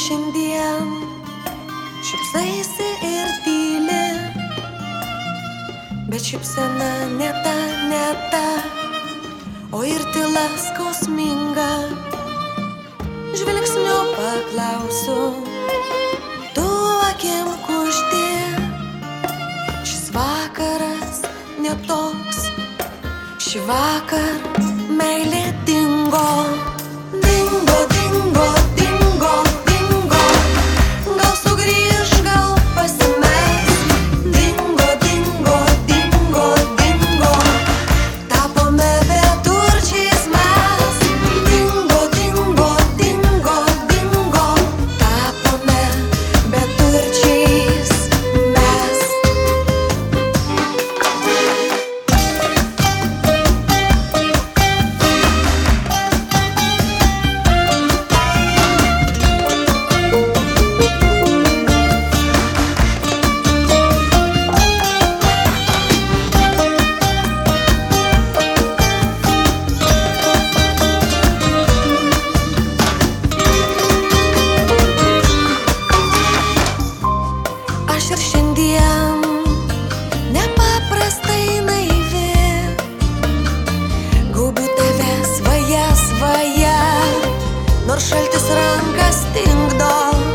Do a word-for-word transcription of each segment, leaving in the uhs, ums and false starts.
šiandien šypsaisi ir tyli, bet šypsena ne ta, ne ta, o ir tyla skausminga. Žvilgsniu paklausiu, tu akim kuždi, šis vakaras netoks, šį vakar meilė dingo. Dingo, dingo, dingo, dingo, gal sugrįž, gal pasimes. Dingo, dingo, dingo, dingo, tapome beturčiais mes. Dingo, dingo, dingo, dingo, tapome beturčiais mes. Aš ir šiandien nepaprastai naivi, gaubiu tave svaja, svaja, nors šaltis rankas stingdo.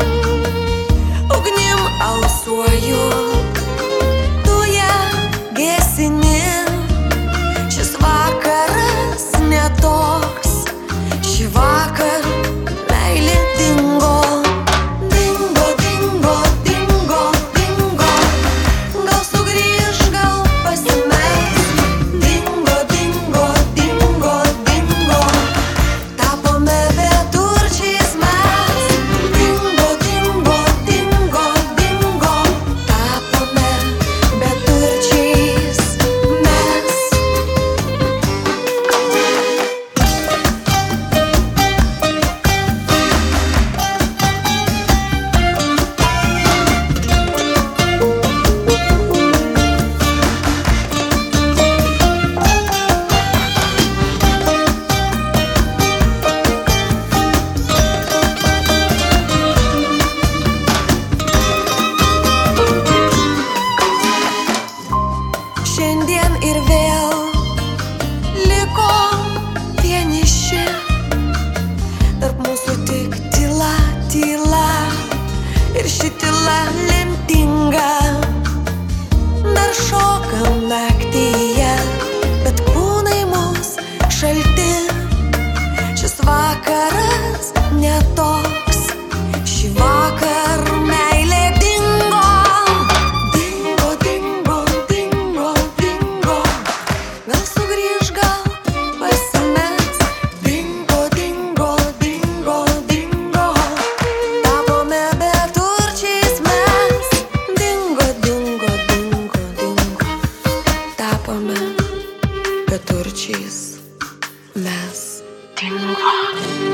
Ugnim alsuoju, tu ją gesini, šis vakaras netoks, šį vakar meilė dingo. Dingo, dingo, dingo, dingo, gal sugrįž, gal pasimes. Dingo, dingo, dingo, dingo, tapome beturčiais mes. Dingo, dingo, dingo, dingo, tapome beturčiais mes. Šiandien ir vėl liko vieniši, tarp mūsų tik tyla, tyla, ir ši tyla lemtinga. Dar šokam naktyje, bet kūnai mus šalti, šis vakaras netoks, šį vakar meilė dingo. Dingo, dingo, dingo, dingo, gal sugrįž, gal pasimes. Dingo, dingo, dingo, dingo, tapome beturčiais mes. Dingo, dingo, dingo, dingo, tapome beturčiais mes. Dingo.